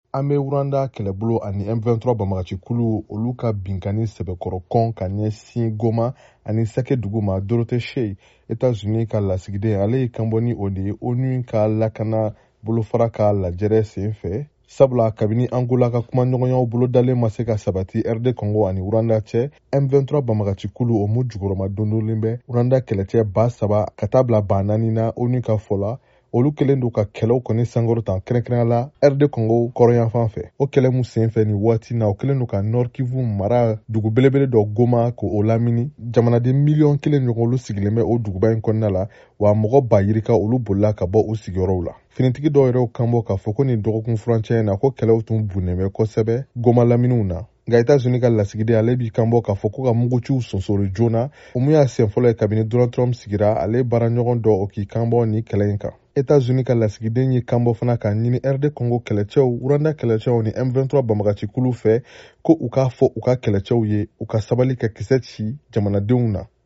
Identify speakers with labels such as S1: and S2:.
S1: An bɛ Uranda kɛlɛbolo ani M23 banbagacikulu olu ka binkani sɛbɛkɔrɔ kɔn ka ɲɛsin Goma ani Sake dugu ma. Dorothée Shea, États-Unis ka lasigiden, ale ye kanbɔ ni o de ye ONU ka lakana bolofara ka lajɛrɛ sen fɛ. Sabula kabini Angola ka kumaɲɔgɔnyaw bolodalen ma se ka sabati RD Congo ani Uranda cɛ, M23 banbagacikulu o mu jukɔrɔma dondolen bɛ Uranda kɛlɛcɛ 3,000 ka taa bila 4,000 na ONU ka fɔ la. Olu kɛlen do ka kɛlɛw kɔni sankɔrɔta kɛrɛnkɛrɛnya la RD Congo kɔrɔyanfan fɛ. O kɛlɛ mu senfɛ ni waati na o kɛlen do ka Nord Kivu mara dugu belebele dɔ Goma k'o lamini. Jamanaden miliyɔn 1 ɲɔgɔn olu sigilen bɛ o duguba in kɔnɔna la, wa mɔgɔ 10,000 olu bolila ka bɔ u sigiyɔrɔw la. Finitigi dɔw yɛrɛw kanbɔ k'a fɔ ko nin dɔgɔkun furancɛ in na ko kɛlɛw tun bunnen bɛ kosɛbɛ Goma laminiw na. Nka États-Unis ka lasigiden ale b'i kanbɔ k'a fɔ ko ka muguciw sonsori joona. O mun y'a sen fɔlɔ ye kabini Donald Trump sigira ale baaraɲɔgɔn dɔ o k'i kanbɔ ni kɛlɛ in kan. États-Unis ka lasigiden ye kanbɔ fana k'a ɲini RD Congo kɛlɛcɛw, Uranda kɛlɛcɛw ni M23 banbagacikulu fɛ ko u k'a fɔ u ka kɛlɛcɛw ye u ka sabali ka kisɛ ci jamanadenw na.